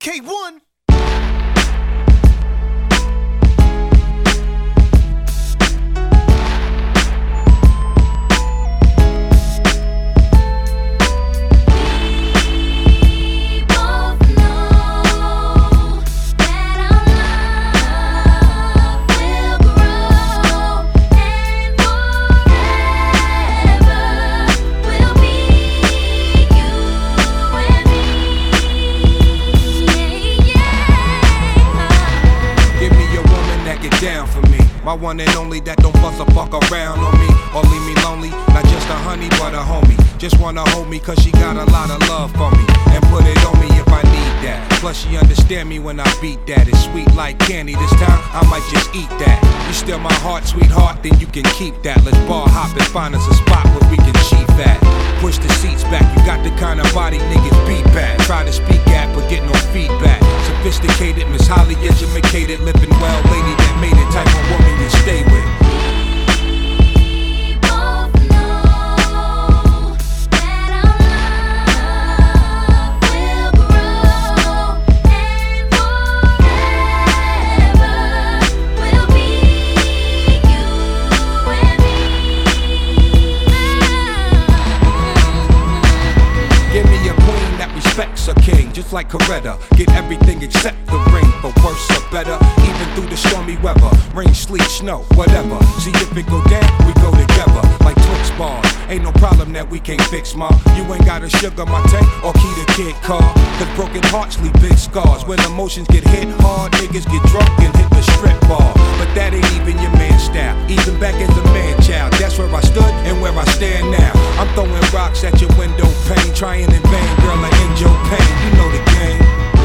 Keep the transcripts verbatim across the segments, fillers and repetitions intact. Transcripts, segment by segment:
K one. Down for me, my one and only that don't fuss or fuck around on me or leave me lonely. Not just a honey, but a homie. Just wanna hold me cause she got a lot of love for me and put it on me if I need that. Plus she understand me when I beat that. It's sweet like candy. This time I might just eat that. You steal my heart, sweetheart, then you can keep that. Let's bar hop and find us a spot where we can cheat at. Push the seats back. You got the kind of body niggas beat back. Try to speak at, but get no feedback. Sophisticated, Miss highly educated, living well, lady that made it, type of woman you stay with. Respects a king, just like Coretta. Get everything except the ring, but worse or better. Even through the stormy weather, rain, sleet, snow, whatever. See if it go down, we go together like Twix bars. Ain't no problem that we can't fix, ma. You ain't gotta sugar my tank or key the kid car. Cause broken hearts leave big scars. When emotions get hit hard, niggas get drunk and hit the strip bar. But that ain't even your man style. Even back as a man child, that's where I stood and where I stand now. I'm throwing rocks at your window pane, trying in vain, girl, I end your pain. You know the game.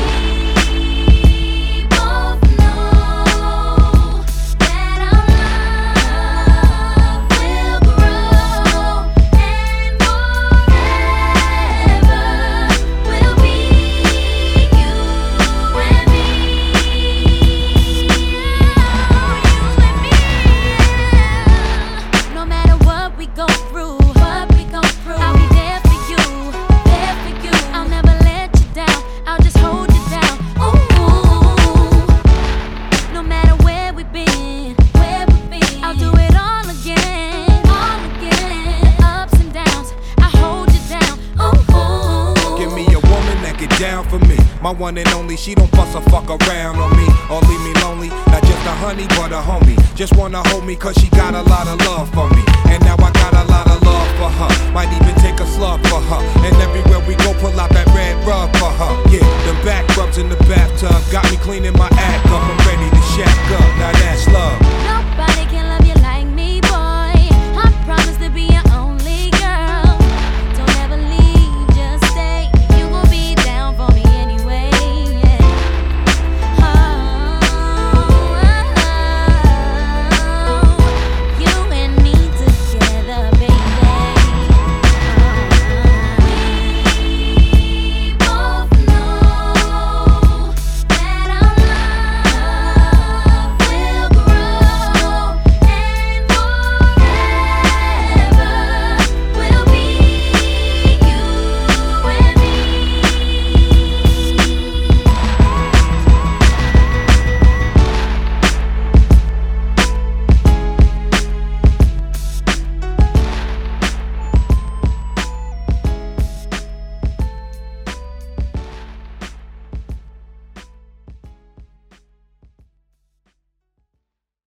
Down for me, my one and only. She don't fuss or fuck around on me or leave me lonely. Not just a honey, but a homie. Just wanna hold me cause she got a lot of love for me. And now I got a lot of love for her. Might even take a slug for her. And everywhere we go, pull out that red rug for her. Yeah, the back rubs in the bathtub got me cleaning my act up.